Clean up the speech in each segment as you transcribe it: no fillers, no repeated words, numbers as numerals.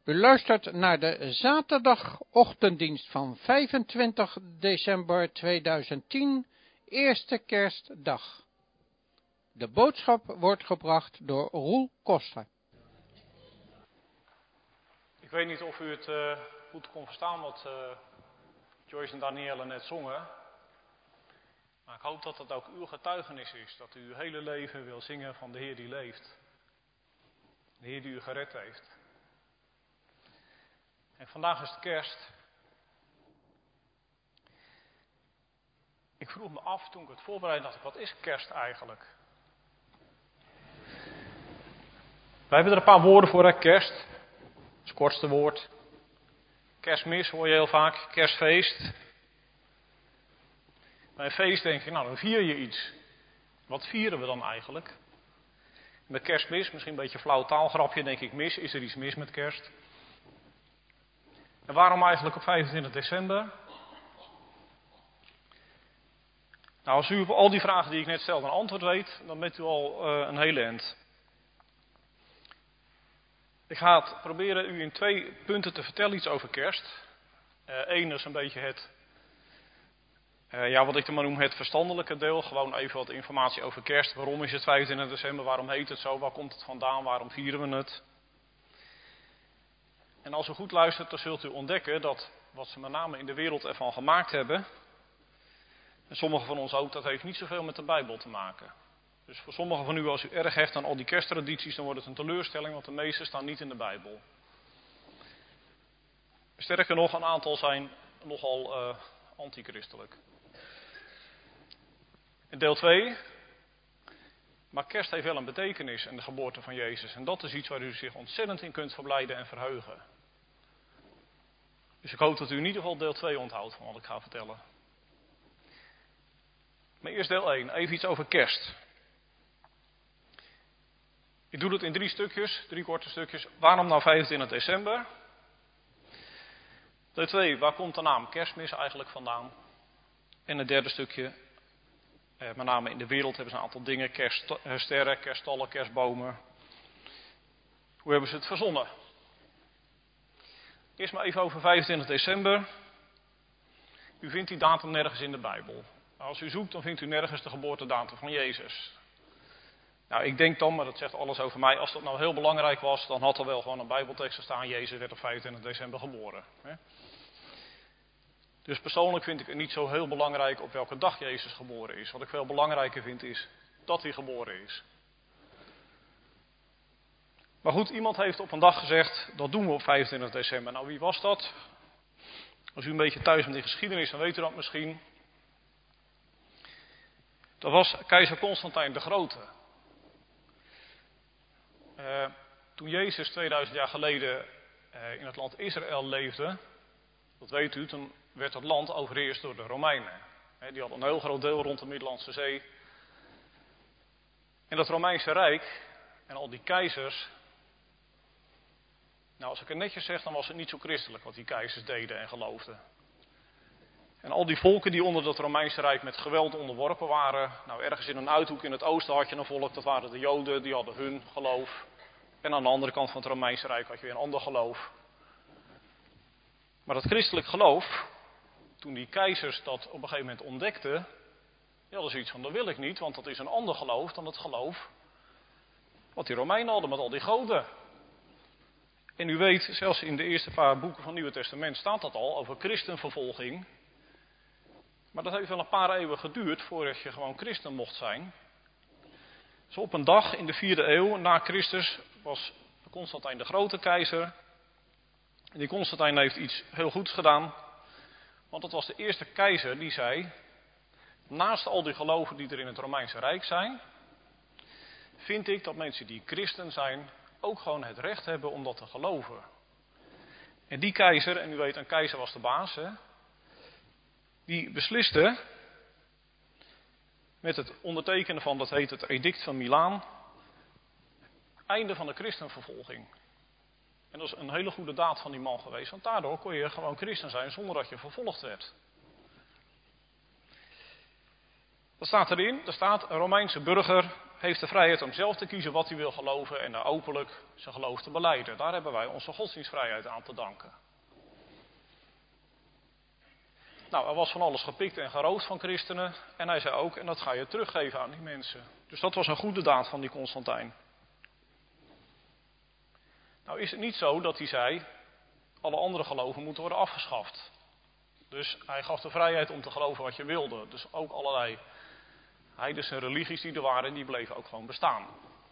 U luistert naar de zaterdagochtenddienst van 25 december 2010, eerste kerstdag. De boodschap wordt gebracht door Roel Koster. Ik weet niet of u het goed kon verstaan wat Joyce en Danielle net zongen. Maar ik hoop dat het ook uw getuigenis is. Dat u uw hele leven wil zingen van de Heer die leeft. De Heer die u gered heeft. En vandaag is het kerst. Ik vroeg me af toen ik het voorbereidde, dacht ik, wat is kerst eigenlijk? Wij hebben er een paar woorden voor, hè? Kerst. Dat is het kortste woord. Kerstmis hoor je heel vaak. Kerstfeest. Bij een feest denk je, nou dan vier je iets. Wat vieren we dan eigenlijk? Met kerstmis, misschien een beetje flauw taalgrapje, denk ik mis. Is er iets mis met kerst? En waarom eigenlijk op 25 december? Nou, als u op al die vragen die ik net stelde een antwoord weet, dan bent u al een hele end. Ik ga het proberen u in 2 punten te vertellen iets over kerst. Eén is een beetje wat ik er maar noem het verstandelijke deel. Gewoon even wat informatie over kerst. Waarom is het 25 december? Waarom heet het zo? Waar komt het vandaan? Waarom vieren we het? En als u goed luistert, dan zult u ontdekken dat wat ze met name in de wereld ervan gemaakt hebben, en sommigen van ons ook, dat heeft niet zoveel met de Bijbel te maken. Dus voor sommigen van u, als u erg hecht aan al die kersttradities, dan wordt het een teleurstelling, want de meeste staan niet in de Bijbel. Sterker nog, een aantal zijn nogal antichristelijk. En deel 2. Maar kerst heeft wel een betekenis en de geboorte van Jezus. En dat is iets waar u zich ontzettend in kunt verblijden en verheugen. Dus ik hoop dat u in ieder geval deel 2 onthoudt van wat ik ga vertellen. Maar eerst deel 1, even iets over kerst. Ik doe het in 3 stukjes, 3 korte stukjes. Waarom nou 25 december? Deel 2, waar komt de naam kerstmis eigenlijk vandaan? En het derde stukje, met name in de wereld hebben ze een aantal dingen. Kerststerren, kerststallen, kerstbomen. Hoe hebben ze het verzonnen? Eerst maar even over 25 december. U vindt die datum nergens in de Bijbel. Als u zoekt, dan vindt u nergens de geboortedatum van Jezus. Nou, ik denk dan, maar dat zegt alles over mij, als dat nou heel belangrijk was, dan had er wel gewoon een Bijbeltekst gestaan. Jezus werd op 25 december geboren. Dus persoonlijk vind ik het niet zo heel belangrijk op welke dag Jezus geboren is. Wat ik veel belangrijker vind is dat hij geboren is. Maar goed, iemand heeft op een dag gezegd, dat doen we op 25 december. Nou, wie was dat? Als u een beetje thuis bent in geschiedenis, dan weet u dat misschien. Dat was keizer Constantijn de Grote. Toen Jezus 2000 jaar geleden in het land Israël leefde, dat weet u, toen werd het land overheerst door de Romeinen. Die hadden een heel groot deel rond de Middellandse Zee. En dat Romeinse Rijk en al die keizers, nou als ik het netjes zeg, dan was het niet zo christelijk wat die keizers deden en geloofden. En al die volken die onder dat Romeinse Rijk met geweld onderworpen waren, nou ergens in een uithoek in het oosten had je een volk, dat waren de Joden, die hadden hun geloof. En aan de andere kant van het Romeinse Rijk had je weer een ander geloof. Maar dat christelijk geloof, toen die keizers dat op een gegeven moment ontdekten, ja, dat is iets van, dat wil ik niet, want dat is een ander geloof dan het geloof wat die Romeinen hadden met al die goden. En u weet, zelfs in de eerste paar boeken van het Nieuwe Testament staat dat al, over christenvervolging. Maar dat heeft wel een paar eeuwen geduurd voordat je gewoon christen mocht zijn. Dus op een dag in de 4e eeuw na Christus was Constantijn de Grote keizer. En die Constantijn heeft iets heel goeds gedaan. Want dat was de eerste keizer die zei, naast al die geloven die er in het Romeinse Rijk zijn, vind ik dat mensen die christen zijn ook gewoon het recht hebben om dat te geloven. En die keizer, en u weet een keizer was de baas, hè, die besliste met het ondertekenen van, dat heet het Edict van Milaan, einde van de christenvervolging. En dat is een hele goede daad van die man geweest, want daardoor kon je gewoon christen zijn zonder dat je vervolgd werd. Dat staat erin, er staat een Romeinse burger heeft de vrijheid om zelf te kiezen wat hij wil geloven en daar openlijk zijn geloof te belijden. Daar hebben wij onze godsdienstvrijheid aan te danken. Nou, er was van alles gepikt en geroofd van christenen. En hij zei ook, en dat ga je teruggeven aan die mensen. Dus dat was een goede daad van die Constantijn. Nou is het niet zo dat hij zei, alle andere geloven moeten worden afgeschaft. Dus hij gaf de vrijheid om te geloven wat je wilde. Dus ook allerlei heidense religies die er waren, die bleven ook gewoon bestaan.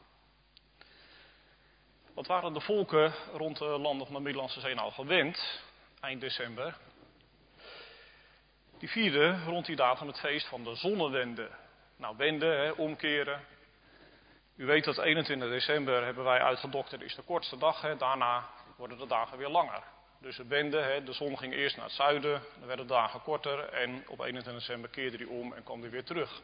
Wat waren de volken rond de landen van de Middellandse Zee nou gewend, eind december? Die vierden rond die datum het feest van de zonnewende. Nou, wende, omkeren. U weet dat 21 december hebben wij uitgedokterd, is de kortste dag. Daarna worden de dagen weer langer. Dus de wende, de zon ging eerst naar het zuiden, dan werden de dagen korter. En op 21 december keerde die om en kwam die weer terug.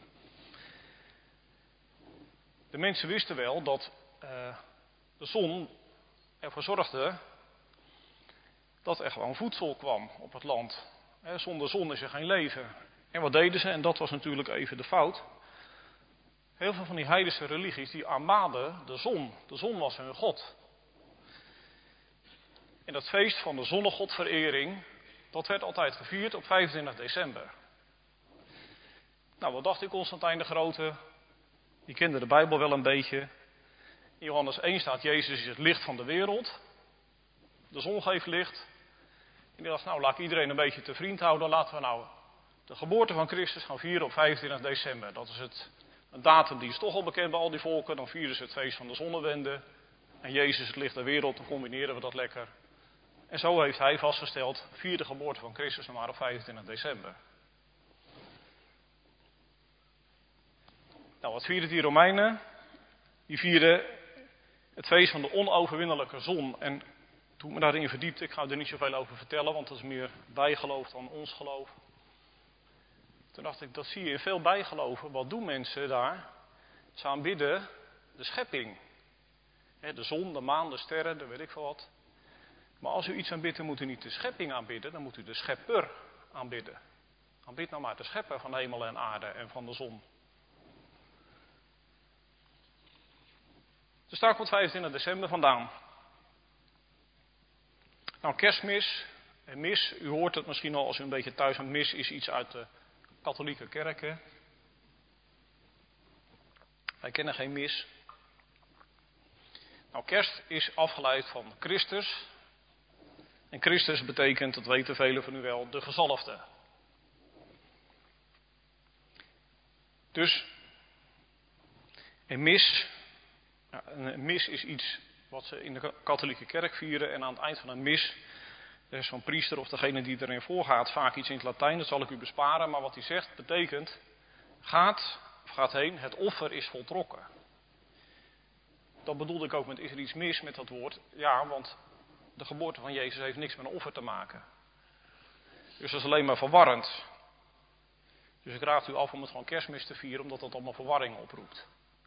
De mensen wisten wel dat de zon ervoor zorgde dat er gewoon voedsel kwam op het land. Zonder zon is er geen leven. En wat deden ze? En dat was natuurlijk even de fout. Heel veel van die heidense religies die aanbaden de zon. De zon was hun god. En dat feest van de zonnegodverering, dat werd altijd gevierd op 25 december. Nou, wat dacht die Constantijn de Grote? Die kende de Bijbel wel een beetje. In Johannes 1 staat, Jezus is het licht van de wereld. De zon geeft licht. En die dacht, nou laat ik iedereen een beetje te vriend houden. Laten we nou de geboorte van Christus gaan vieren op 25 december. Dat is een datum die is toch al bekend bij al die volken. Dan vieren ze het feest van de zonnewende. En Jezus het licht der wereld, dan combineren we dat lekker. En zo heeft hij vastgesteld, vier de geboorte van Christus maar op 25 december. Nou, wat vierden die Romeinen? Die vierden het feest van de onoverwinnelijke zon. En toen ik me daarin verdiepte, ik ga er niet zoveel over vertellen, want dat is meer bijgeloof dan ons geloof. Toen dacht ik, dat zie je in veel bijgeloven. Wat doen mensen daar? Ze aanbidden de schepping. De zon, de maan, de sterren, dat weet ik veel wat. Maar als u iets aanbidt, dan moet u niet de schepping aanbidden, dan moet u de schepper aanbidden. Aanbid nou maar de schepper van hemel en aarde en van de zon. Dus daar komt 25 december vandaan. Nou, kerstmis en mis, u hoort het misschien al als u een beetje thuis bent. Mis is iets uit de katholieke kerken. Wij kennen geen mis. Nou, kerst is afgeleid van Christus. En Christus betekent, dat weten velen van u wel, de gezalfde. Dus een mis is iets wat ze in de katholieke kerk vieren. En aan het eind van een mis, er is zo'n priester of degene die erin voorgaat vaak iets in het Latijn. Dat zal ik u besparen. Maar wat hij zegt betekent, gaat heen, het offer is voltrokken. Dat bedoelde ik ook met, is er iets mis met dat woord? Ja, want de geboorte van Jezus heeft niks met een offer te maken. Dus dat is alleen maar verwarrend. Dus ik raad u af om het gewoon kerstmis te vieren, omdat dat allemaal verwarring oproept.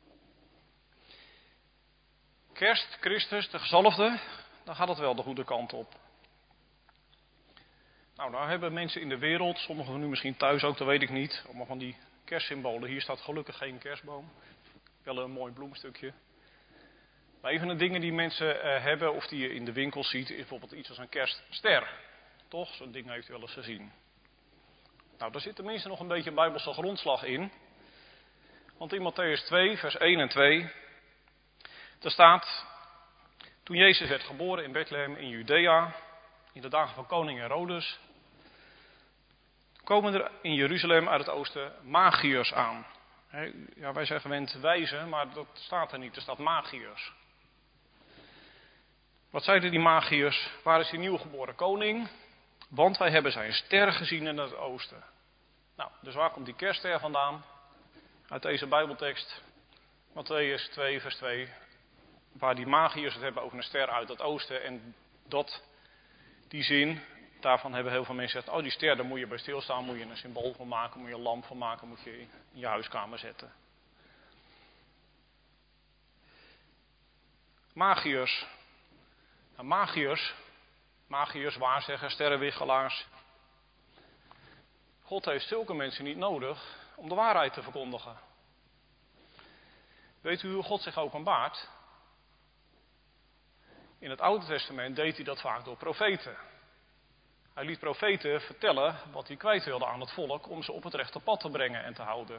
Kerst, Christus, de gezalfde, dan gaat het wel de goede kant op. Nou hebben mensen in de wereld, sommigen van u misschien thuis ook, dat weet ik niet, allemaal van die kerstsymbolen. Hier staat gelukkig geen kerstboom. Wel een mooi bloemstukje. Maar een van de dingen die mensen hebben, of die je in de winkel ziet, is bijvoorbeeld iets als een kerstster. Toch? Zo'n ding heeft u wel eens gezien. Nou, daar zit tenminste nog een beetje een bijbelse grondslag in. Want in Mattheüs 2, vers 1 en 2, daar staat, toen Jezus werd geboren in Bethlehem in Judea, in de dagen van koning Herodes, komen er in Jeruzalem uit het oosten magiërs aan. Ja, wij zijn gewend wijzen, maar dat staat er niet, er staat magiërs. Wat zeiden die magiërs? Waar is die nieuwgeboren koning? Want wij hebben zijn ster gezien in het oosten. Nou, dus waar komt die kerstster vandaan? Uit deze Bijbeltekst, Mattheüs 2, vers 2, waar die magiërs het hebben over een ster uit het oosten. En die zin, daarvan hebben heel veel mensen gezegd, die ster, daar moet je bij stilstaan, moet je een symbool van maken, moet je een lamp van maken, moet je in je huiskamer zetten. Magiërs. Nou, magiërs, waarzeggers, sterrenwichelaars. God heeft zulke mensen niet nodig om de waarheid te verkondigen. Weet u hoe God zich openbaart? In het Oude Testament deed hij dat vaak door profeten. Hij liet profeten vertellen wat hij kwijt wilde aan het volk om ze op het rechte pad te brengen en te houden.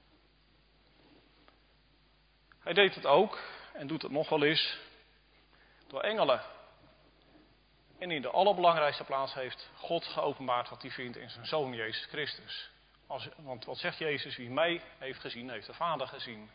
Hij deed het ook, en doet het nog wel eens, door engelen. En in de allerbelangrijkste plaats heeft God geopenbaard wat hij vindt in zijn Zoon Jezus Christus. Want wat zegt Jezus? Wie mij heeft gezien, heeft de Vader gezien.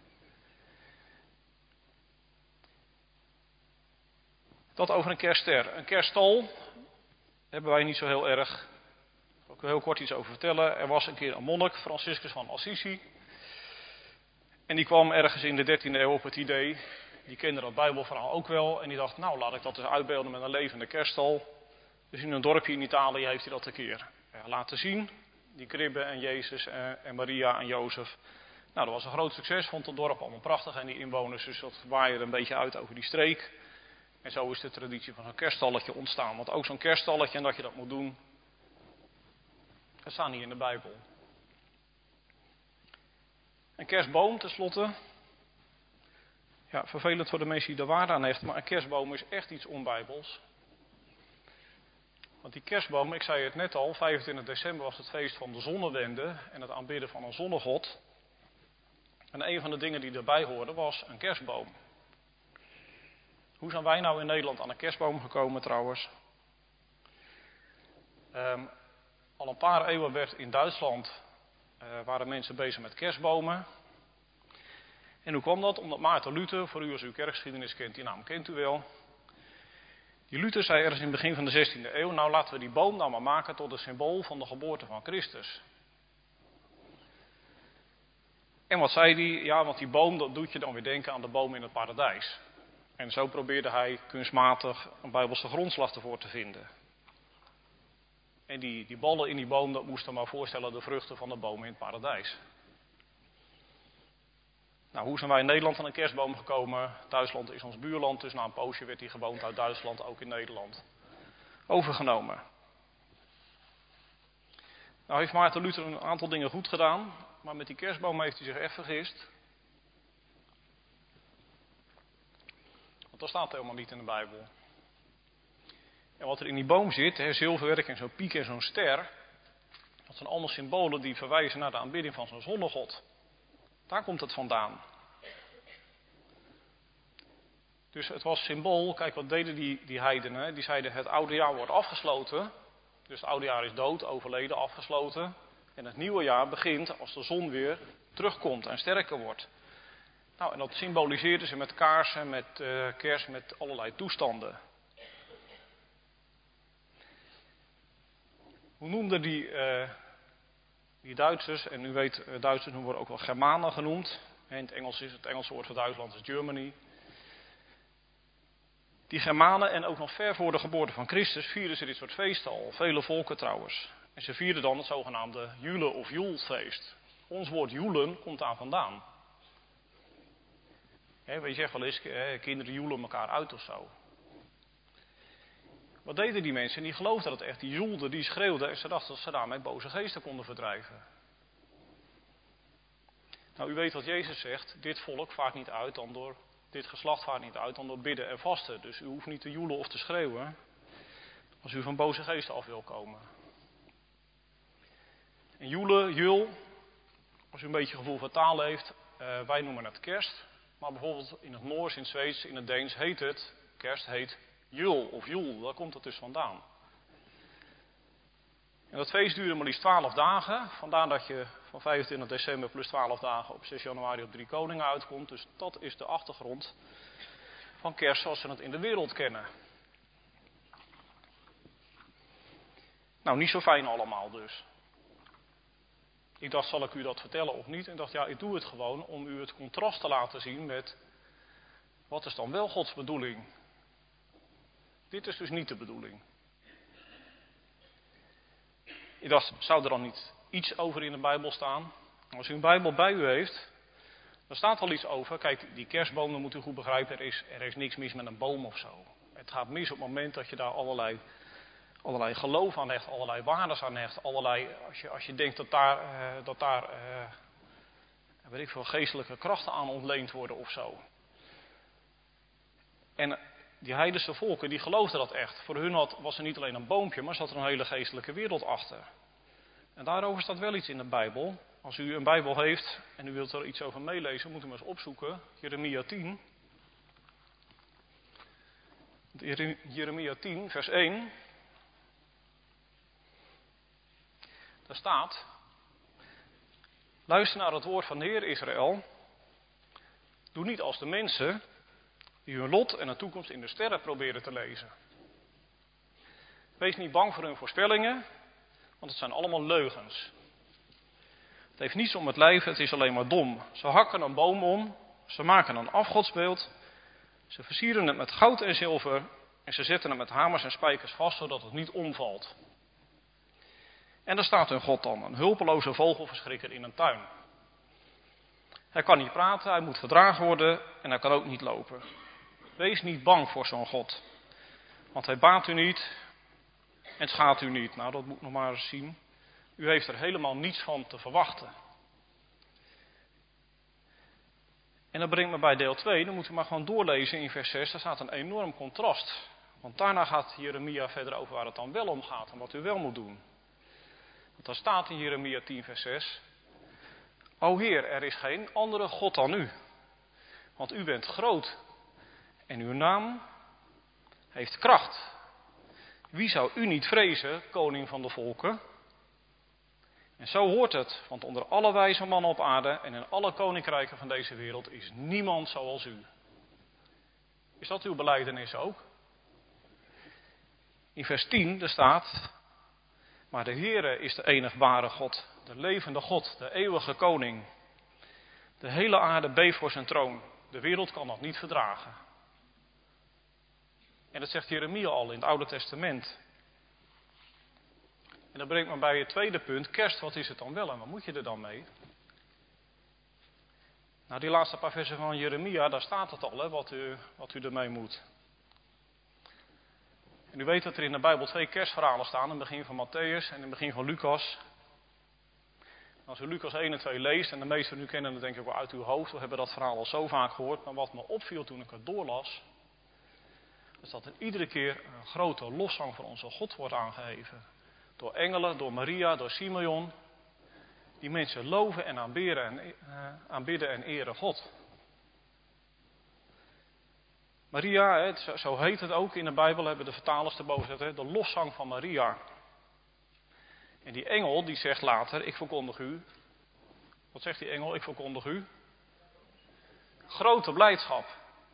Dat over een kerstster. Een kerststal hebben wij niet zo heel erg. Daar wil ik heel kort iets over vertellen. Er was een keer een monnik, Franciscus van Assisi. En die kwam ergens in de 13e eeuw op het idee. Die kende dat Bijbelverhaal ook wel. En die dacht, nou laat ik dat eens uitbeelden met een levende kerststal. Dus in een dorpje in Italië heeft hij dat een keer laten zien. Die kribbe en Jezus en Maria en Jozef. Nou, dat was een groot succes. Vond het dorp allemaal prachtig. En die inwoners, dus dat waaide een beetje uit over die streek. En zo is de traditie van zo'n kerststalletje ontstaan. Want ook zo'n kerststalletje en dat je dat moet doen, dat staat niet in de Bijbel. Een kerstboom tenslotte. Ja, vervelend voor de mensen die er waarde aan hechten, maar een kerstboom is echt iets onbijbels. Want die kerstboom, ik zei het net al, 25 december was het feest van de zonnewende en het aanbidden van een zonnegod. En een van de dingen die erbij hoorden was een kerstboom. Hoe zijn wij nou in Nederland aan een kerstboom gekomen trouwens? Al een paar eeuwen werd in Duitsland, waren mensen bezig met kerstbomen. En hoe kwam dat? Omdat Maarten Luther, voor u als u kerkgeschiedenis kent, die naam kent u wel. Die Luther zei ergens in het begin van de 16e eeuw, nou laten we die boom nou maar maken tot een symbool van de geboorte van Christus. En wat zei hij? Ja, want die boom, dat doet je dan weer denken aan de boom in het paradijs. En zo probeerde hij kunstmatig een bijbelse grondslag ervoor te vinden. En die ballen in die boom, dat moesten maar voorstellen de vruchten van de boom in het paradijs. Nou, hoe zijn wij in Nederland aan een kerstboom gekomen? Duitsland is ons buurland, dus na een poosje werd die gewoonte uit Duitsland ook in Nederland overgenomen. Nou heeft Maarten Luther een aantal dingen goed gedaan, maar met die kerstboom heeft hij zich echt vergist. Want dat staat helemaal niet in de Bijbel. En wat er in die boom zit, zilverwerk en zo'n piek en zo'n ster, dat zijn allemaal symbolen die verwijzen naar de aanbidding van zo'n zonnegod. Daar komt het vandaan. Dus het was symbool, kijk wat deden die heidenen, die zeiden het oude jaar wordt afgesloten. Dus het oude jaar is dood, overleden, afgesloten. En het nieuwe jaar begint als de zon weer terugkomt en sterker wordt. Nou, en dat symboliseerden ze met kaarsen, met kerst, met allerlei toestanden. Hoe noemden die Duitsers, en u weet, Duitsers worden ook wel Germanen genoemd. In het Engels is het Engelse woord voor Duitsland is Germany. Die Germanen en ook nog ver voor de geboorte van Christus vierden ze dit soort feesten al. Vele volken trouwens. En ze vierden dan het zogenaamde Jule of Joelfeest. Ons woord joelen komt daar vandaan. Je zegt wel eens, kinderen joelen elkaar uit of zo. Wat deden die mensen? Die geloofden dat echt. Die joelden, die schreeuwden en ze dachten dat ze daarmee boze geesten konden verdrijven. Nou, u weet wat Jezus zegt. Dit volk vaart niet uit dan door... Dit geslacht vaart niet uit dan door bidden en vasten. Dus u hoeft niet te joelen of te schreeuwen als u van boze geesten af wil komen. En joelen, jul, als u een beetje gevoel voor taal heeft, wij noemen het kerst. Maar bijvoorbeeld in het Noors, in het Zweeds, in het Deens heet het, kerst heet jul of joel. Daar komt het dus vandaan. En dat feest duurde maar liefst 12 dagen. Vandaar dat je van 25 december plus 12 dagen op 6 januari op 3 Koningen uitkomt. Dus dat is de achtergrond van kerst zoals ze het in de wereld kennen. Nou, niet zo fijn allemaal dus. Ik dacht, zal ik u dat vertellen of niet? En ik dacht, ja, ik doe het gewoon om u het contrast te laten zien met... Wat is dan wel Gods bedoeling? Dit is dus niet de bedoeling. Ik dacht, zou er dan niet iets over in de Bijbel staan? Als u een Bijbel bij u heeft, dan staat al iets over. Kijk, die kerstboom, dan moet u goed begrijpen, er is niks mis met een boom of zo. Het gaat mis op het moment dat je daar allerlei geloof aan hecht, allerlei waardes aan hecht. Als je denkt dat daar weet ik veel, geestelijke krachten aan ontleend worden of zo. En die heidense volken, die geloofden dat echt. Voor hun was er niet alleen een boompje, maar zat er een hele geestelijke wereld achter. En daarover staat wel iets in de Bijbel. Als u een Bijbel heeft en u wilt er iets over meelezen, moet u maar eens opzoeken. Jeremia 10. Jeremia 10, vers 1. Daar staat: luister naar het woord van de Heer Israël. Doe niet als de mensen die hun lot en de toekomst in de sterren proberen te lezen. Wees niet bang voor hun voorspellingen, want het zijn allemaal leugens. Het heeft niets om het lijf, het is alleen maar dom. Ze hakken een boom om, ze maken een afgodsbeeld, ze versieren het met goud en zilver en ze zetten het met hamers en spijkers vast, zodat het niet omvalt. En daar staat hun God dan, een hulpeloze vogelverschrikker in een tuin. Hij kan niet praten, hij moet verdragen worden en hij kan ook niet lopen. Wees niet bang voor zo'n God, want hij baat u niet en schaadt u niet. Nou, dat moet ik nog maar eens zien. U heeft er helemaal niets van te verwachten. En dat brengt me bij deel 2, dan moet u maar gewoon doorlezen in vers 6. Daar staat een enorm contrast. Want daarna gaat Jeremia verder over waar het dan wel om gaat en wat u wel moet doen. Want daar staat in Jeremia 10 vers 6. O Heer, er is geen andere God dan u. Want u bent groot en uw naam heeft kracht. Wie zou u niet vrezen, koning van de volken? En zo hoort het, want onder alle wijze mannen op aarde en in alle koninkrijken van deze wereld is niemand zoals u. Is dat uw belijdenis ook? In vers 10 daar staat: maar de Heere is de enig ware God, de levende God, de eeuwige koning. De hele aarde beeft voor zijn troon. De wereld kan dat niet verdragen. En dat zegt Jeremia al in het Oude Testament. En dat brengt me bij het tweede punt. Kerst, wat is het dan wel en wat moet je er dan mee? Nou, die laatste paar versen van Jeremia, daar staat het al, hè, wat u ermee moet. En u weet dat er in de Bijbel 2 kerstverhalen staan. In het begin van Matthäus en in het begin van Lucas. Als u Lucas 1 en 2 leest, en de meesten van u kennen het denk ik wel uit uw hoofd. We hebben dat verhaal al zo vaak gehoord. Maar wat me opviel toen ik het doorlas, is dat er iedere keer een grote loszang voor onze God wordt aangeheven. Door engelen, door Maria, door Simeon. Die mensen loven en aanbidden en eren God. Maria, zo heet het ook in de Bijbel, hebben de vertalers erboven gezet, de loszang van Maria. En die engel die zegt later, ik verkondig u. Wat zegt die engel? Ik verkondig u. Grote blijdschap.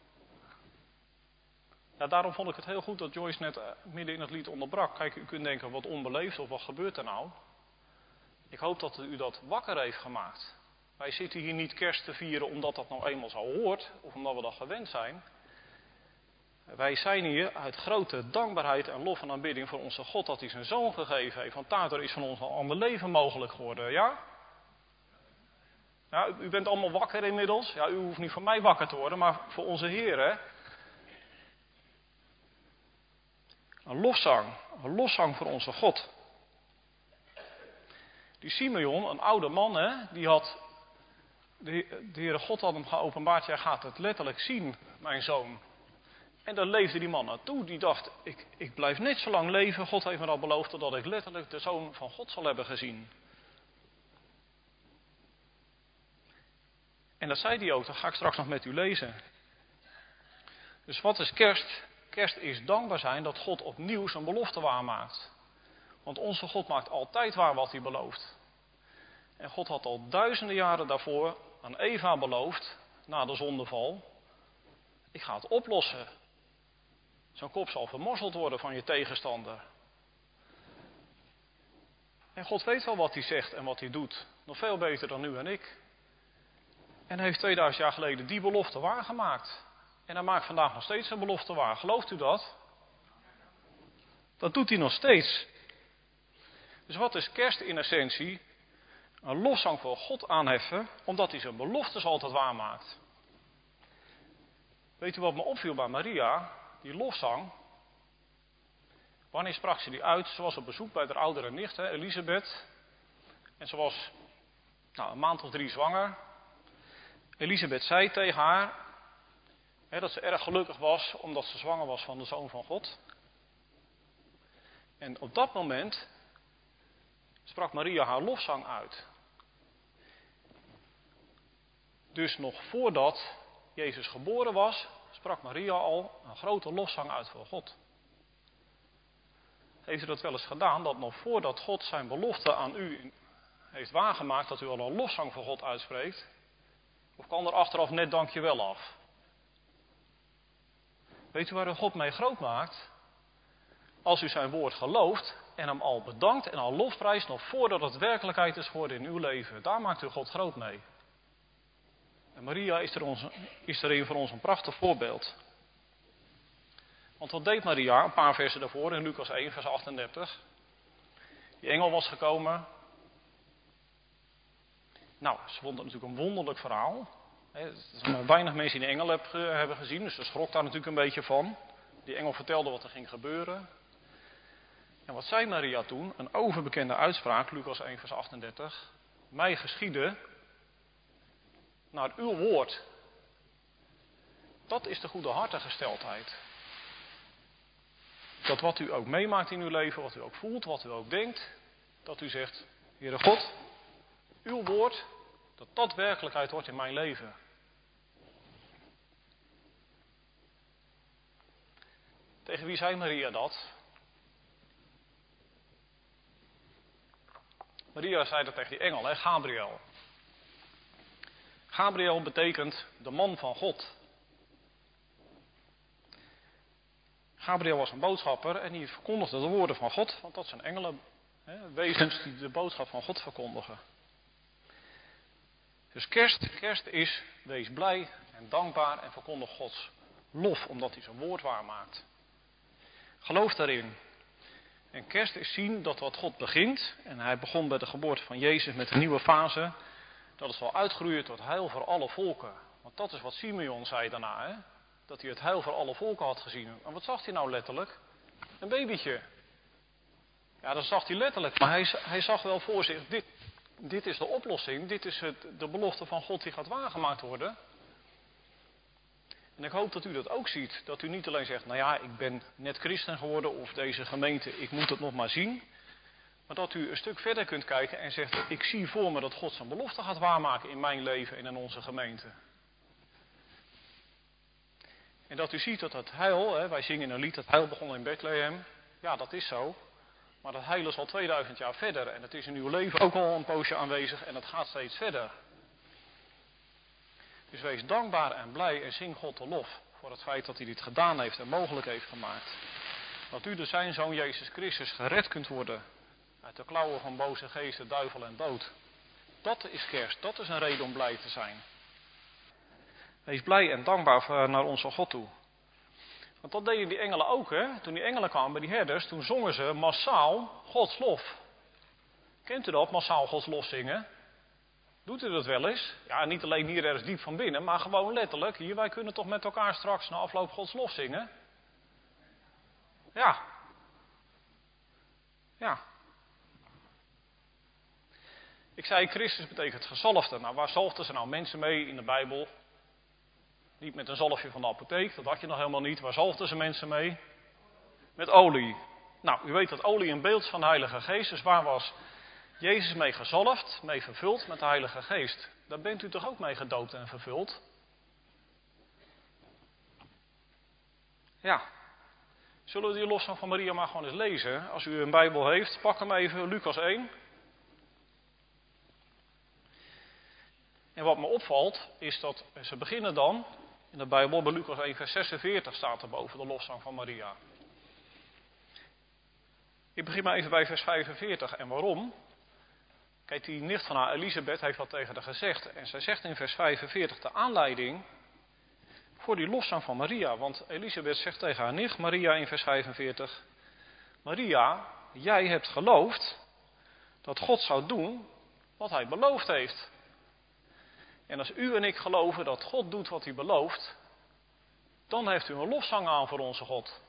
Ja, daarom vond ik het heel goed dat Joyce net midden in het lied onderbrak. Kijk, u kunt denken, wat onbeleefd of wat gebeurt er nou? Ik hoop dat u dat wakker heeft gemaakt. Wij zitten hier niet kerst te vieren omdat dat nou eenmaal zo hoort, of omdat we dat gewend zijn. Wij zijn hier uit grote dankbaarheid en lof en aanbidding voor onze God dat hij zijn zoon gegeven heeft. Want daardoor is van ons een ander leven mogelijk geworden, ja? Ja, u bent allemaal wakker inmiddels. Ja, u hoeft niet voor mij wakker te worden, maar voor onze Heer, hè? Een loszang voor onze God. Die Simeon, een oude man, hè, die had, de Heere God had hem geopenbaard, jij gaat het letterlijk zien, mijn zoon. En daar leefde die man naartoe, die dacht, ik blijf net zo lang leven, God heeft me al beloofd, totdat ik letterlijk de zoon van God zal hebben gezien. En dat zei hij ook, dat ga ik straks nog met u lezen. Dus wat is kerst? Kerst is dankbaar zijn dat God opnieuw zijn belofte waarmaakt. Want onze God maakt altijd waar wat hij belooft. En God had al duizenden jaren daarvoor aan Eva beloofd, na de zondeval, ik ga het oplossen. Zo'n kop zal vermorzeld worden van je tegenstander. En God weet wel wat hij zegt en wat hij doet. Nog veel beter dan u en ik. En hij heeft 2000 jaar geleden die belofte waargemaakt. En hij maakt vandaag nog steeds zijn belofte waar. Gelooft u dat? Dat doet hij nog steeds. Dus wat is kerst in essentie? Een loszang voor God aanheffen, omdat hij zijn beloftes altijd waarmaakt. Weet u wat me opviel bij Maria? Die lofzang. Wanneer sprak ze die uit? Ze was op bezoek bij haar oudere nicht, Elisabeth. En ze was een maand of 3 zwanger. Elisabeth zei tegen haar dat ze erg gelukkig was omdat ze zwanger was van de Zoon van God. En op dat moment sprak Maria haar lofzang uit. Dus nog voordat Jezus geboren was, sprak Maria al een grote lofzang uit voor God. Heeft u dat wel eens gedaan, dat nog voordat God zijn belofte aan u heeft waargemaakt, dat u al een lofzang voor God uitspreekt? Of kan er achteraf net dankjewel af? Weet u waar u God mee groot maakt? Als u zijn woord gelooft en hem al bedankt en al lofprijst nog voordat het werkelijkheid is geworden in uw leven. Daar maakt u God groot mee. En Maria is erin voor ons een prachtig voorbeeld. Want wat deed Maria een paar versen daarvoor in Lucas 1 vers 38? Die engel was gekomen. Nou, ze vond het natuurlijk een wonderlijk verhaal. Er zijn maar weinig mensen die een engel hebben gezien, dus ze schrok daar natuurlijk een beetje van. Die engel vertelde wat er ging gebeuren. En wat zei Maria toen? Een overbekende uitspraak, Lucas 1 vers 38. Mij geschiedde naar uw woord. Dat is de goede hartengesteldheid. Dat wat u ook meemaakt in uw leven, wat u ook voelt, wat u ook denkt, dat u zegt, Heere God, uw woord, dat werkelijkheid wordt in mijn leven. Tegen wie zei Maria dat? Maria zei dat tegen die engel, Gabriel. Gabriel betekent de man van God. Gabriel was een boodschapper en die verkondigde de woorden van God, want dat zijn engelen, wezens die de boodschap van God verkondigen. Dus kerst is, wees blij en dankbaar en verkondig Gods lof, omdat hij zijn woord waarmaakt. Geloof daarin. En kerst is zien dat wat God begint, en hij begon bij de geboorte van Jezus met een nieuwe fase, dat het zal uitgroeien tot heil voor alle volken. Want dat is wat Simeon zei daarna, dat hij het heil voor alle volken had gezien. En wat zag hij nou letterlijk? Een babytje. Ja, dat zag hij letterlijk. Maar hij zag wel voor zich, dit is de oplossing, dit is de belofte van God die gaat waargemaakt worden. En ik hoop dat u dat ook ziet. Dat u niet alleen zegt, nou ja, ik ben net christen geworden of deze gemeente, ik moet het nog maar zien. Maar dat u een stuk verder kunt kijken en zegt, ik zie voor me dat God zijn belofte gaat waarmaken in mijn leven en in onze gemeente. En dat u ziet dat het heil, wij zingen een lied, het heil begon in Bethlehem. Ja, dat is zo. Maar dat heil is al 2000 jaar verder en het is in uw leven ook al een poosje aanwezig en het gaat steeds verder. Dus wees dankbaar en blij en zing God de lof voor het feit dat hij dit gedaan heeft en mogelijk heeft gemaakt. Dat u door zijn Zoon Jezus Christus gered kunt worden uit de klauwen van boze geesten, duivel en dood. Dat is kerst, dat is een reden om blij te zijn. Wees blij en dankbaar naar onze God toe. Want dat deden die engelen ook, Toen die engelen kwamen bij die herders, toen zongen ze massaal Gods lof. Kent u dat, massaal Gods lof zingen? Doet u dat wel eens? Ja, niet alleen hier ergens diep van binnen, maar gewoon letterlijk. Hier, wij kunnen toch met elkaar straks na afloop Gods lof zingen? Ja. Ja. Ik zei, Christus betekent gezalfde. Nou, waar zalfden ze nou mensen mee in de Bijbel? Niet met een zalfje van de apotheek, dat had je nog helemaal niet. Waar zalfden ze mensen mee? Met olie. Nou, u weet dat olie een beeld is van de Heilige Geest. Dus waar was Jezus mee gezalfd, mee vervuld met de Heilige Geest? Daar bent u toch ook mee gedoopt en vervuld? Ja. Zullen we die lofzang van Maria maar gewoon eens lezen? Als u een Bijbel heeft, pak hem even, Lucas 1. En wat me opvalt, is dat ze beginnen dan, in de Bijbel, bij Lucas 1 vers 46 staat er boven de lofzang van Maria. Ik begin maar even bij vers 45. En waarom? Kijk, die nicht van haar, Elisabeth, heeft wat tegen haar gezegd. En zij zegt in vers 45 de aanleiding voor die lofzang van Maria. Want Elisabeth zegt tegen haar nicht, Maria in vers 45. Maria, jij hebt geloofd dat God zou doen wat hij beloofd heeft. En als u en ik geloven dat God doet wat hij belooft, dan heeft u een lofzang aan voor onze God.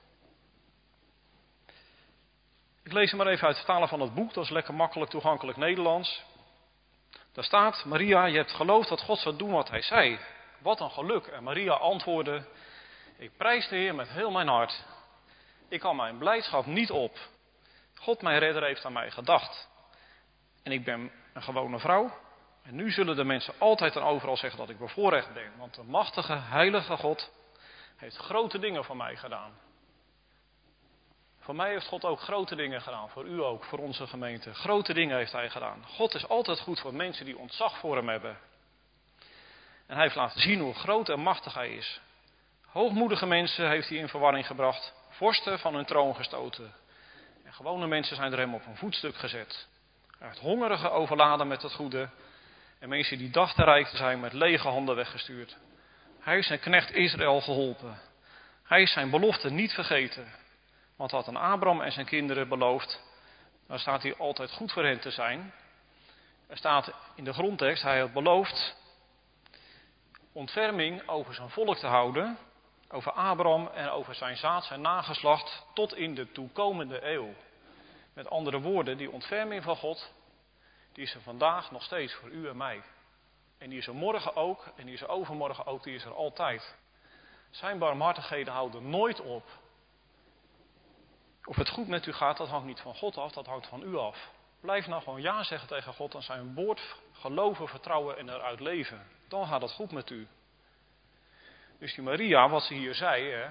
Ik lees hem maar even uit het vertalen van het boek, dat is lekker makkelijk toegankelijk Nederlands. Daar staat, Maria, je hebt geloofd dat God zou doen wat hij zei. Wat een geluk. En Maria antwoordde, ik prijs de Heer met heel mijn hart. Ik kan mijn blijdschap niet op. God, mijn redder, heeft aan mij gedacht. En ik ben een gewone vrouw. En nu zullen de mensen altijd en overal zeggen dat ik bevoorrecht ben. Want de machtige, heilige God heeft grote dingen voor mij gedaan. Voor mij heeft God ook grote dingen gedaan. Voor u ook, voor onze gemeente. Grote dingen heeft hij gedaan. God is altijd goed voor mensen die ontzag voor hem hebben. En hij heeft laten zien hoe groot en machtig hij is. Hoogmoedige mensen heeft hij in verwarring gebracht. Vorsten van hun troon gestoten. En gewone mensen zijn er hem op een voetstuk gezet. Hij heeft hongerigen overladen met het goede. En mensen die dachten rijk te zijn met lege handen weggestuurd. Hij heeft zijn knecht Israël geholpen. Hij is zijn belofte niet vergeten. Want had aan Abraham en zijn kinderen beloofd. Dan staat hij altijd goed voor hen te zijn. Er staat in de grondtekst, hij had beloofd ontferming over zijn volk te houden. Over Abraham en over zijn zaad, zijn nageslacht, tot in de toekomende eeuw. Met andere woorden, die ontferming van God, die is er vandaag nog steeds voor u en mij. En die is er morgen ook, en die is er overmorgen ook, die is er altijd. Zijn barmhartigheden houden nooit op. Of het goed met u gaat, dat hangt niet van God af, dat hangt van u af. Blijf nou gewoon ja zeggen tegen God en zijn woord geloven, vertrouwen en eruit leven. Dan gaat het goed met u. Dus die Maria, wat ze hier zei, hè.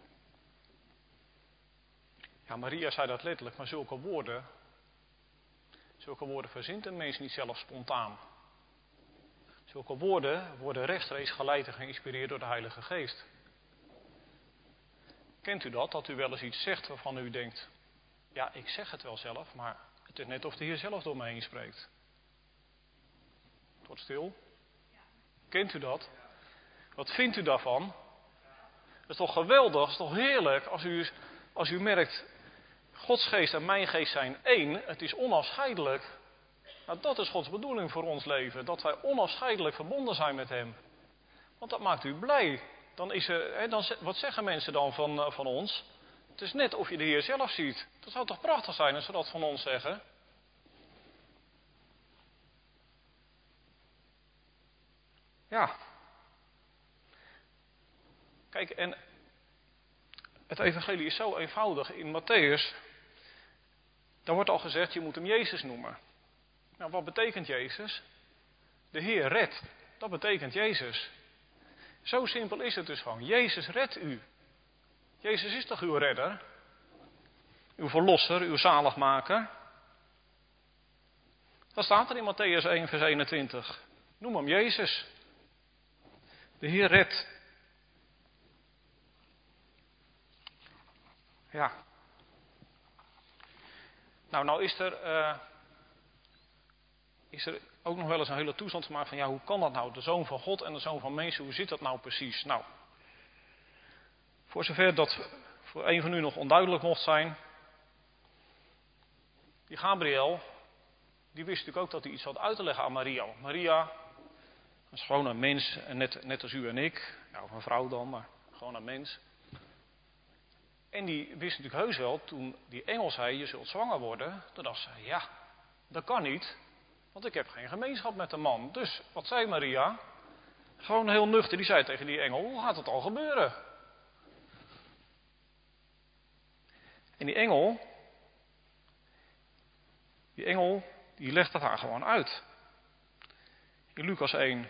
Ja, Maria zei dat letterlijk, maar zulke woorden verzint een mens niet zelf spontaan. Zulke woorden worden rechtstreeks geleid en geïnspireerd door de Heilige Geest. Kent u dat? Dat u wel eens iets zegt waarvan u denkt, ja, ik zeg het wel zelf, maar het is net of de Heer zelf door me heen spreekt. Het wordt stil. Kent u dat? Wat vindt u daarvan? Dat is toch geweldig, dat is toch heerlijk als u merkt, Gods geest en mijn geest zijn één, het is onafscheidelijk. Nou, dat is Gods bedoeling voor ons leven, dat wij onafscheidelijk verbonden zijn met Hem. Want dat maakt u blij. Wat zeggen mensen dan van ons? Het is net of je de Heer zelf ziet. Dat zou toch prachtig zijn als ze dat van ons zeggen? Ja. Kijk, en het evangelie is zo eenvoudig. In Matthäus, daar wordt al gezegd, je moet hem Jezus noemen. Nou, wat betekent Jezus? De Heer redt. Dat betekent Jezus. Zo simpel is het dus gewoon. Jezus redt u. Jezus is toch uw redder? Uw verlosser, uw zaligmaker. Dat staat er in Matthäus 1 vers 21. Noem hem Jezus. De Heer redt. Ja. Nou is er ook nog wel eens een hele toestand gemaakt van, ja, hoe kan dat nou? De Zoon van God en de Zoon van mensen, hoe zit dat nou precies? Nou, voor zover dat voor een van u nog onduidelijk mocht zijn, die Gabriel, die wist natuurlijk ook dat hij iets had uit te leggen aan Maria. Maria is gewoon een mens, net als u en ik, ja, of een vrouw dan, maar gewoon een mens. En die wist natuurlijk heus wel, toen die engel zei, je zult zwanger worden, toen dacht ze, ja, dat kan niet, want ik heb geen gemeenschap met de man. Dus, wat zei Maria? Gewoon heel nuchter, die zei tegen die engel, hoe gaat het al gebeuren? En die engel, die legt het haar gewoon uit. In Lucas 1.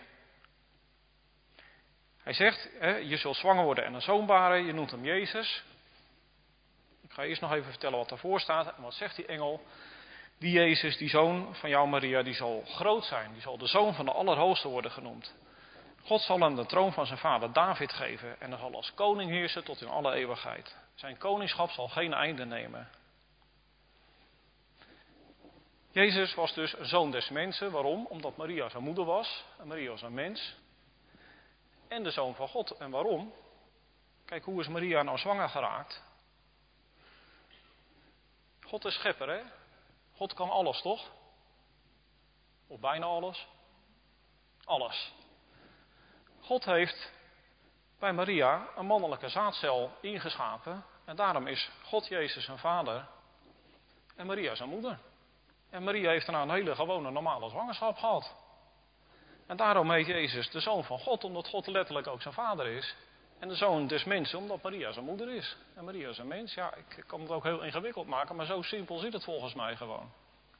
Hij zegt, je zult zwanger worden en een zoon baren, je noemt hem Jezus. Ik ga eerst nog even vertellen wat daarvoor staat. En wat zegt die engel? Die Jezus, die zoon van jou Maria, die zal groot zijn. Die zal de zoon van de Allerhoogste worden genoemd. God zal hem de troon van zijn vader David geven. En hij zal als koning heersen tot in alle eeuwigheid. Zijn koningschap zal geen einde nemen. Jezus was dus een zoon des mensen. Waarom? Omdat Maria zijn moeder was. En Maria was een mens. En de zoon van God. En waarom? Kijk, hoe is Maria nou zwanger geraakt? God is schepper, hè? God kan alles, toch? Of bijna alles. Alles. God heeft bij Maria een mannelijke zaadcel ingeschapen. En daarom is God Jezus zijn vader. En Maria zijn moeder. En Maria heeft daarna een hele gewone normale zwangerschap gehad. En daarom heet Jezus de Zoon van God, omdat God letterlijk ook zijn vader is. En de Zoon des mensen, omdat Maria zijn moeder is. En Maria is een mens. Ja, ik kan het ook heel ingewikkeld maken, maar zo simpel zit het volgens mij gewoon.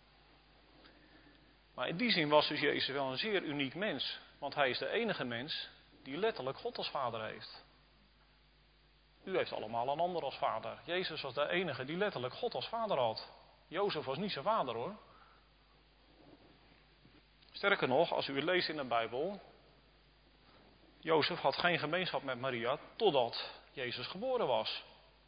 Maar in die zin was dus Jezus wel een zeer uniek mens. Want hij is de enige mens die letterlijk God als vader heeft. U heeft allemaal een ander als vader. Jezus was de enige die letterlijk God als vader had. Jozef was niet zijn vader hoor. Sterker nog, als u het leest in de Bijbel. Jozef had geen gemeenschap met Maria totdat Jezus geboren was.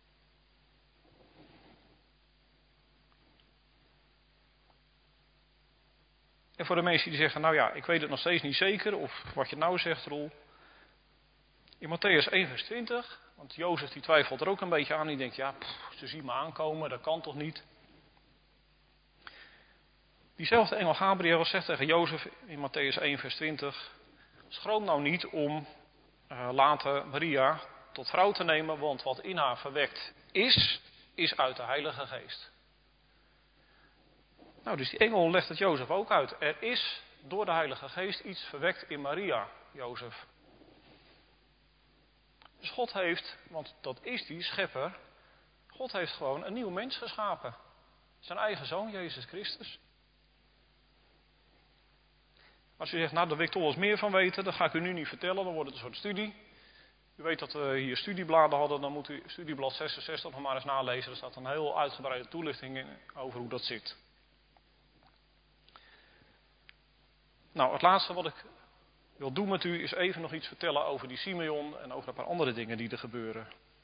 En voor de mensen die zeggen, nou ja, ik weet het nog steeds niet zeker, of wat je nou zegt, Roel. In Mattheüs 1 vers 20, want Jozef die twijfelt er ook een beetje aan. Die denkt, ja, ze zien me aankomen, dat kan toch niet. Diezelfde engel Gabriel zegt tegen Jozef in Mattheüs 1 vers 20. Schroom nou niet om later Maria tot vrouw te nemen, want wat in haar verwekt is uit de Heilige Geest. Nou, dus die engel legt het Jozef ook uit. Er is door de Heilige Geest iets verwekt in Maria, Jozef. Dus God heeft, want dat is die schepper, God heeft gewoon een nieuw mens geschapen. Zijn eigen zoon, Jezus Christus. Als u zegt, nou daar wil ik toch wel eens meer van weten, dat ga ik u nu niet vertellen, dan wordt het een soort studie. U weet dat we hier studiebladen hadden, dan moet u studieblad 66 nog maar eens nalezen. Er staat een heel uitgebreide toelichting in over hoe dat zit. Nou, het laatste wat ik wil doen met u is even nog iets vertellen over die Simeon en over een paar andere dingen die er gebeuren.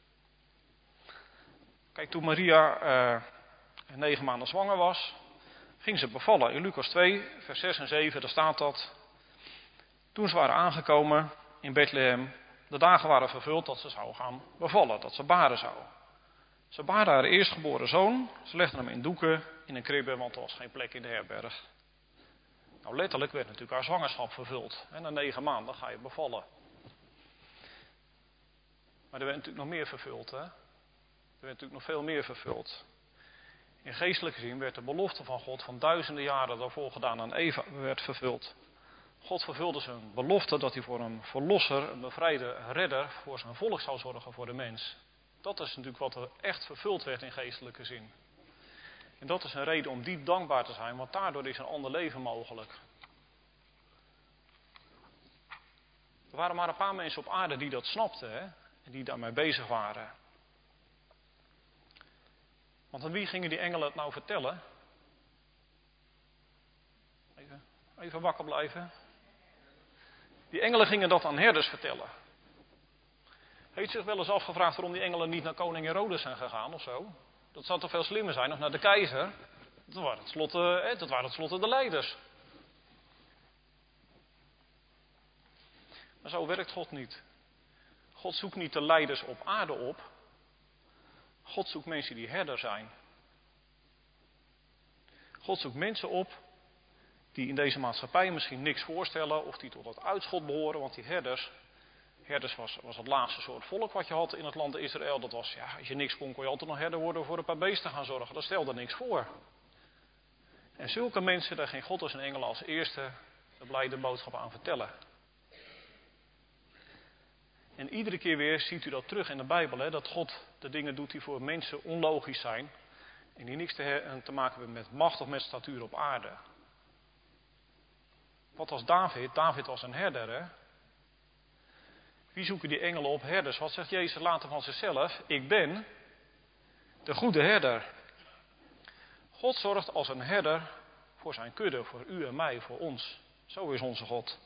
Kijk, toen Maria 9 maanden zwanger was, ging ze bevallen. In Lucas 2, vers 6 en 7, daar staat dat. Toen ze waren aangekomen in Bethlehem, de dagen waren vervuld dat ze zou gaan bevallen, dat ze baren zou. Ze baarde haar eerstgeboren zoon, ze legde hem in doeken in een kribbe, want er was geen plek in de herberg. Nou, letterlijk werd natuurlijk haar zwangerschap vervuld. En na 9 maanden ga je bevallen. Maar er werd natuurlijk nog meer vervuld, hè? Er werd natuurlijk nog veel meer vervuld. In geestelijke zin werd de belofte van God van duizenden jaren daarvoor gedaan aan Eva werd vervuld. God vervulde zijn belofte dat hij voor een verlosser, een bevrijde redder, voor zijn volk zou zorgen voor de mens. Dat is natuurlijk wat er echt vervuld werd in geestelijke zin. En dat is een reden om diep dankbaar te zijn, want daardoor is een ander leven mogelijk. Er waren maar een paar mensen op aarde die dat snapten, hè? En die daarmee bezig waren. Want aan wie gingen die engelen het nou vertellen? Even wakker blijven. Die engelen gingen dat aan herders vertellen. Heeft zich wel eens afgevraagd waarom die engelen niet naar koning Herodes zijn gegaan of zo? Dat zou toch veel slimmer zijn, of naar de keizer? Dat waren tenslotte de leiders. Maar zo werkt God niet. God zoekt niet de leiders op aarde op. God zoekt mensen die herder zijn. God zoekt mensen op die in deze maatschappij misschien niks voorstellen of die tot het uitschot behoren, want die herders was het laagste soort volk wat je had in het land Israël. Dat was, ja, als je niks kon je altijd nog herder worden voor een paar beesten gaan zorgen. Dat stelde niks voor. En zulke mensen, daar ging God als een engel als eerste de blijde boodschap aan vertellen. En iedere keer weer ziet u dat terug in de Bijbel, hè, dat God de dingen doet die voor mensen onlogisch zijn en die niks te maken hebben met macht of met statuur op aarde. Wat was David? David was een herder, hè? Wie zoeken die engelen op? Herders. Wat zegt Jezus later van zichzelf? Ik ben de goede herder. God zorgt als een herder voor zijn kudde, voor u en mij, voor ons. Zo is onze God.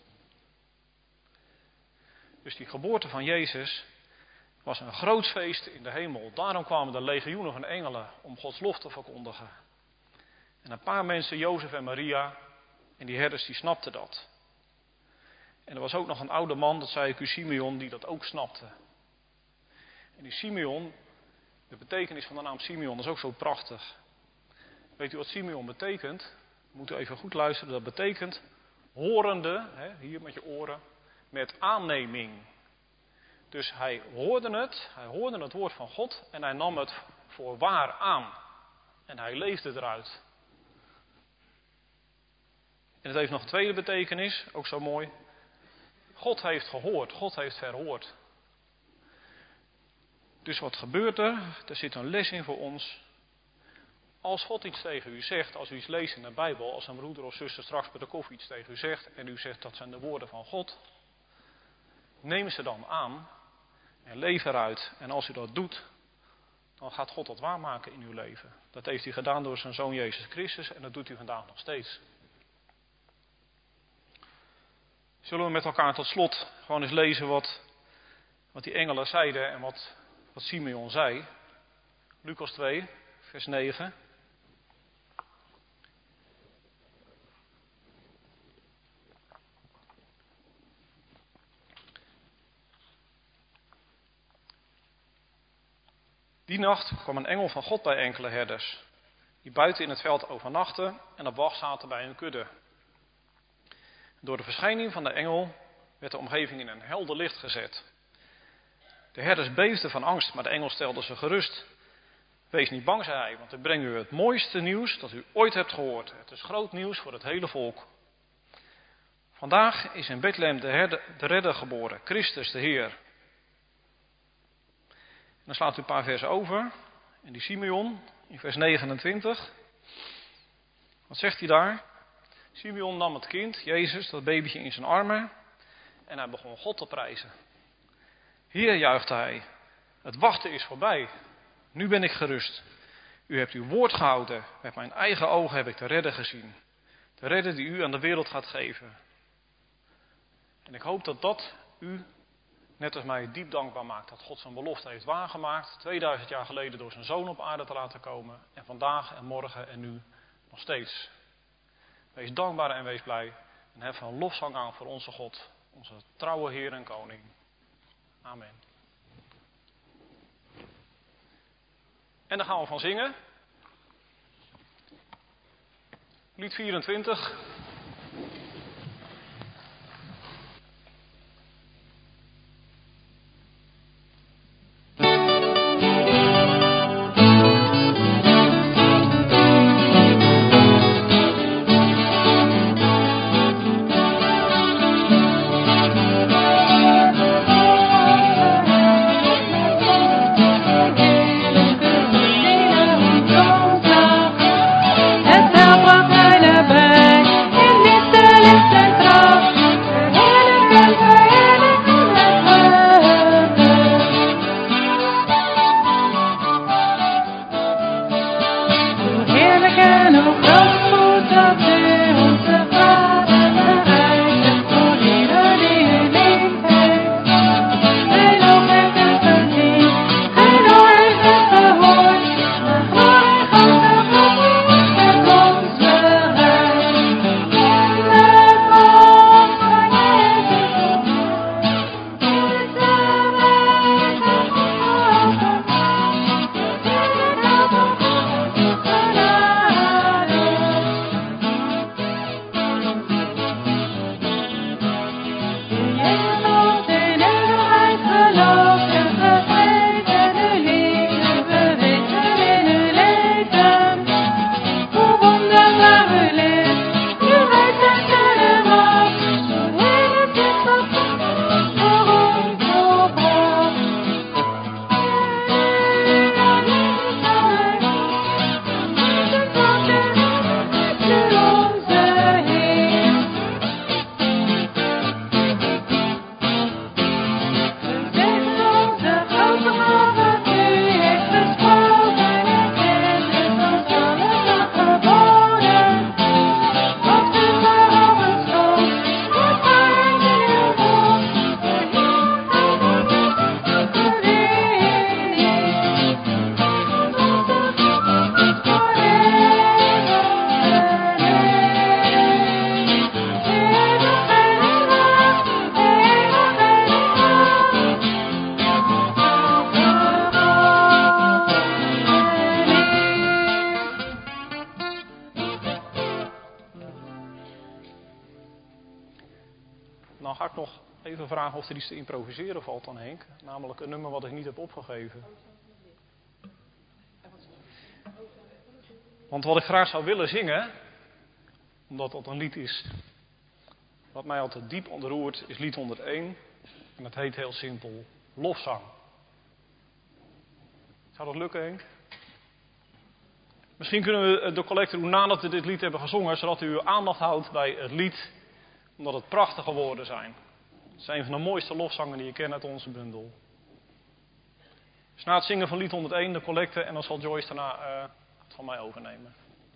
Dus die geboorte van Jezus was een groot feest in de hemel. Daarom kwamen de legioenen van engelen om Gods lof te verkondigen. En een paar mensen, Jozef en Maria, en die herders, die snapten dat. En er was ook nog een oude man, dat zei ik u, Simeon, die dat ook snapte. En die Simeon, de betekenis van de naam Simeon is ook zo prachtig. Weet u wat Simeon betekent? Moet u even goed luisteren. Dat betekent horende, hè, hier met je oren, met aanneming. Dus hij hoorde het woord van God en hij nam het voor waar aan. En hij leefde eruit. En het heeft nog een tweede betekenis, ook zo mooi. God heeft gehoord, God heeft verhoord. Dus wat gebeurt er? Er zit een les in voor ons. Als God iets tegen u zegt, als u iets leest in de Bijbel, als een broeder of zuster straks bij de koffie iets tegen u zegt en u zegt dat zijn de woorden van God, neem ze dan aan en leef eruit. En als u dat doet, dan gaat God dat waarmaken in uw leven. Dat heeft hij gedaan door zijn Zoon Jezus Christus en dat doet hij vandaag nog steeds. Zullen we met elkaar tot slot gewoon eens lezen wat die engelen zeiden en wat Simeon zei. Lucas 2, vers 9. Die nacht kwam een engel van God bij enkele herders, die buiten in het veld overnachten en op wacht zaten bij hun kudde. Door de verschijning van de engel werd de omgeving in een helder licht gezet. De herders beefden van angst, maar de engel stelde ze gerust. Wees niet bang, zei hij, want ik breng u het mooiste nieuws dat u ooit hebt gehoord. Het is groot nieuws voor het hele volk. Vandaag is in Bethlehem de redder geboren, Christus de Heer. En dan slaat u een paar versen over. En die Simeon, in vers 29. Wat zegt hij daar? Simeon nam het kind, Jezus, dat babytje in zijn armen. En hij begon God te prijzen. Heer, juichte hij, het wachten is voorbij. Nu ben ik gerust. U hebt uw woord gehouden. Met mijn eigen ogen heb ik de redder gezien. De redder die u aan de wereld gaat geven. En ik hoop dat dat u, net als mij, diep dankbaar maakt. Dat God zijn belofte heeft waargemaakt. 2000 jaar geleden door zijn zoon op aarde te laten komen. En vandaag en morgen en nu nog steeds. Wees dankbaar en wees blij. En hef een lofzang aan voor onze God. Onze trouwe Heer en Koning. Amen. En daar gaan we van zingen. Lied 24. Dan ga ik nog even vragen of er iets te improviseren valt dan, Henk. Namelijk een nummer wat ik niet heb opgegeven. Want wat ik graag zou willen zingen, omdat dat een lied is Wat mij altijd diep ontroert is lied 101. En het heet heel simpel lofzang. Zou dat lukken, Henk? Misschien kunnen we de collecte doen nadat we dit lied hebben gezongen, zodat u uw aandacht houdt bij het lied, omdat het prachtige woorden zijn. Het is een van de mooiste lofzangen die je kent uit onze bundel. Dus na het zingen van lied 101, de collecte, en dan zal Joyce daarna het van mij overnemen.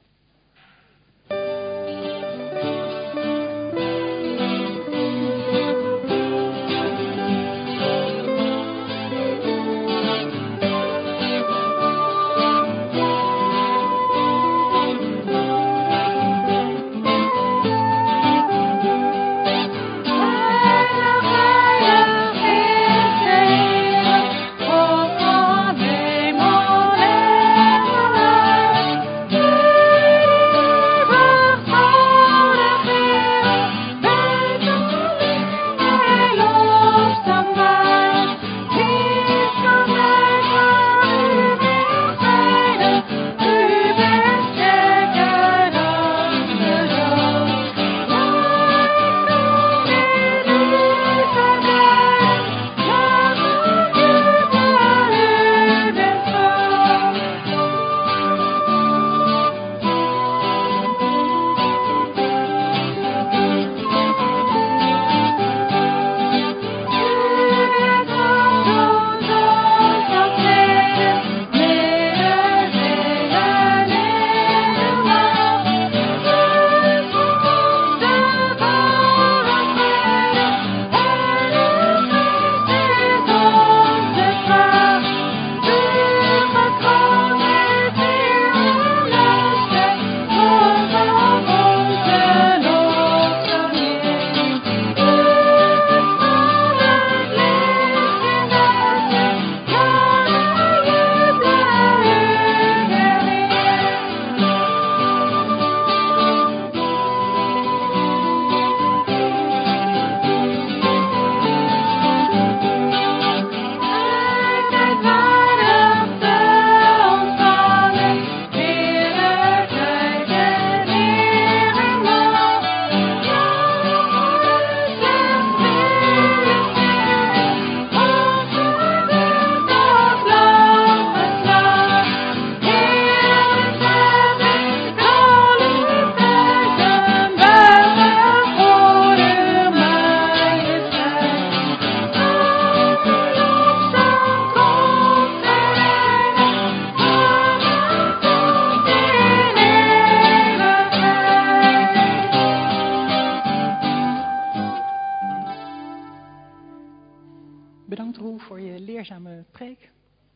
Bedankt Roel voor je leerzame preek.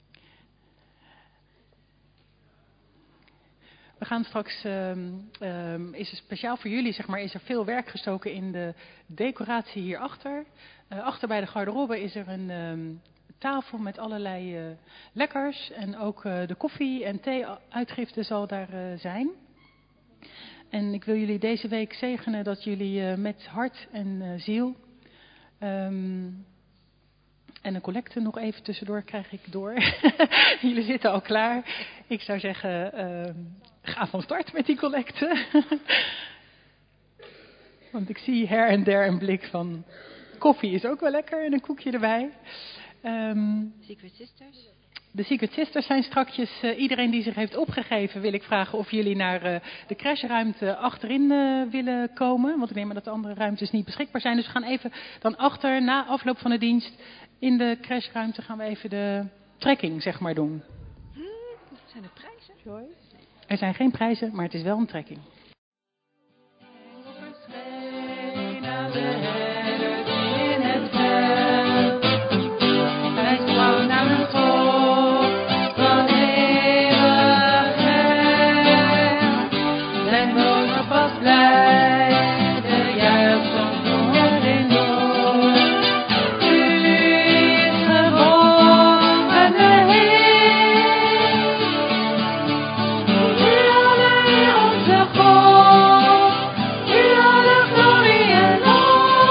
We gaan straks, is er speciaal voor jullie, zeg maar, is er veel werk gestoken in de decoratie hierachter. Achter bij de garderobe is er een tafel met allerlei lekkers. En ook de koffie- en thee-uitgifte zal daar zijn. En ik wil jullie deze week zegenen dat jullie met hart en ziel... en een collecte nog even tussendoor krijg ik door. Jullie zitten al klaar. Ik zou zeggen, ga van start met die collecte. Want ik zie her en der een blik van... koffie is ook wel lekker en een koekje erbij. Secret Sisters. De Secret Sisters zijn strakjes. Iedereen die zich heeft opgegeven wil ik vragen of jullie naar de crashruimte achterin willen komen. Want ik neem aan dat de andere ruimtes niet beschikbaar zijn. Dus we gaan even dan achter, na afloop van de dienst, in de crashruimte gaan we even de trekking, zeg maar, doen. Zijn er prijzen, Joyce? Er zijn geen prijzen, maar het is wel een trekking. Glorie en lof.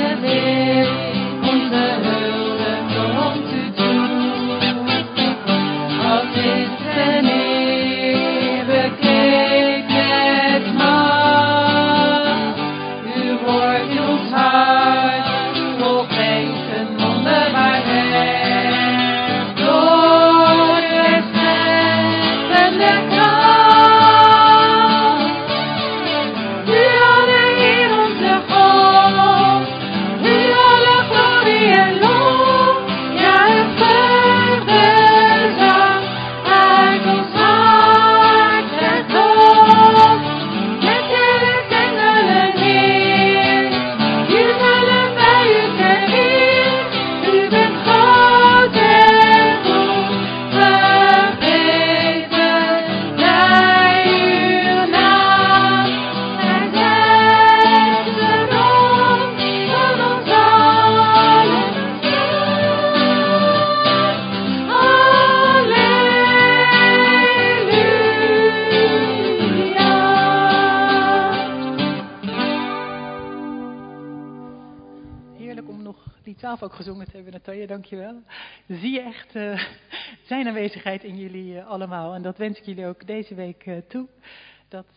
Ook gezongen te hebben, Natalia, dankjewel. Zie je echt zijn aanwezigheid in jullie allemaal. En dat wens ik jullie ook deze week toe. Dat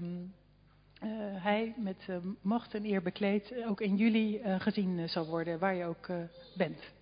hij met macht en eer bekleed ook in jullie gezien zal worden, waar je ook bent.